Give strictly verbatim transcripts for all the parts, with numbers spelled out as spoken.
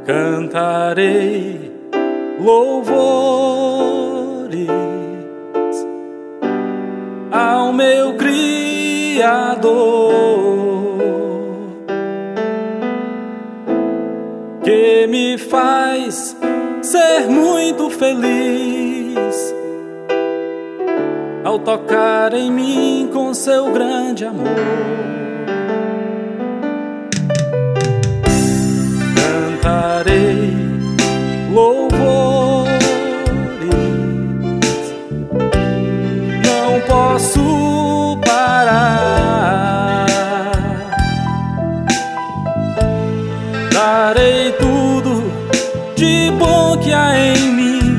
Cantarei louvores ao meu Criador, que me faz ser muito feliz ao tocar em mim com seu grande amor. Cantarei louvores, não posso parar. Darei tudo de bom que há em mim,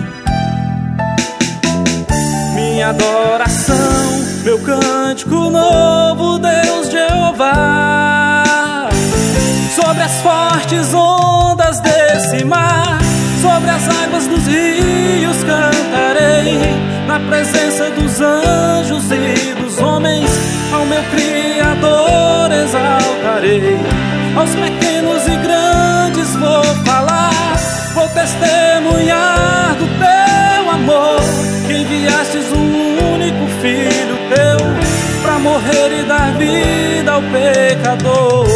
minha adoração, meu cântico novo, Deus Jeová. Sobre as fortes ondas desse mar, sobre as águas dos rios cantarei, na presença dos anjos e dos homens, ao meu Criador exaltarei. Aos pequenos e grandes vou falar, vou testemunhar do teu amor, que enviastes um único filho teu pra morrer e dar vida ao pecador.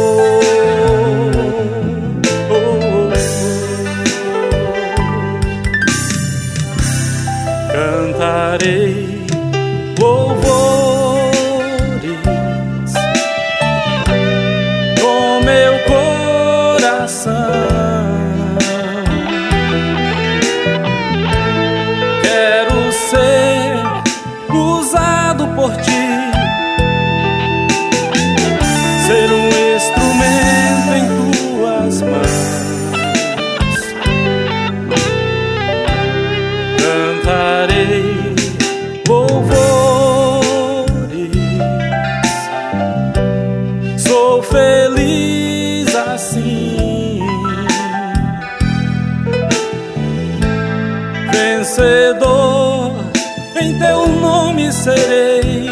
Cantarei louvores com meu coração, quero ser usado por ti, ser um instrumento em tuas mãos. Cantarei louvores, sou feliz assim, vencedor em teu nome serei.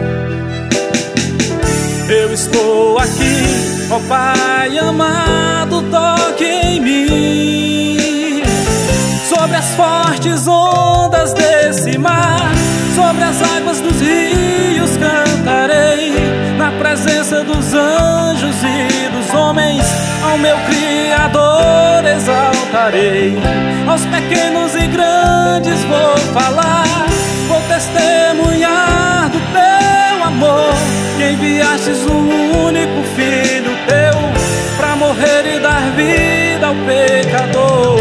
Eu estou aqui, ó Pai amado, toque em mim. Sobre as fortes ondas desse mar, sobre as águas dos rios cantarei, na presença dos anjos e dos homens, ao meu Criador exaltarei. Aos pequenos e grandes vou falar, vou testemunhar do teu amor, que enviastes um único filho teu pra morrer e dar vida ao pecador.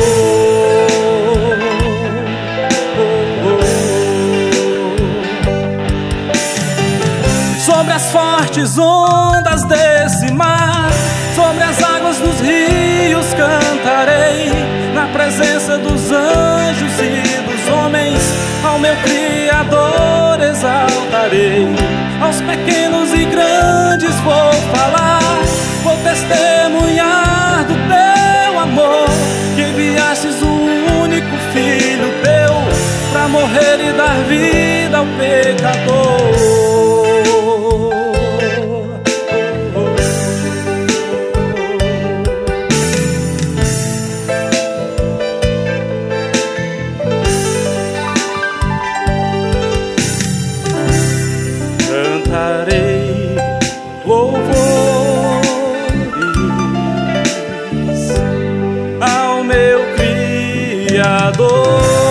Sobre as fortes ondas desse mar, sobre as águas dos rios cantarei, na presença dos anjos e dos homens, ao meu Criador exaltarei. Aos pequenos e grandes vou falar, vou testemunhar do teu amor, que enviastes um único filho teu pra morrer e dar vida ao pecador. Cantarei louvores ao meu Criador.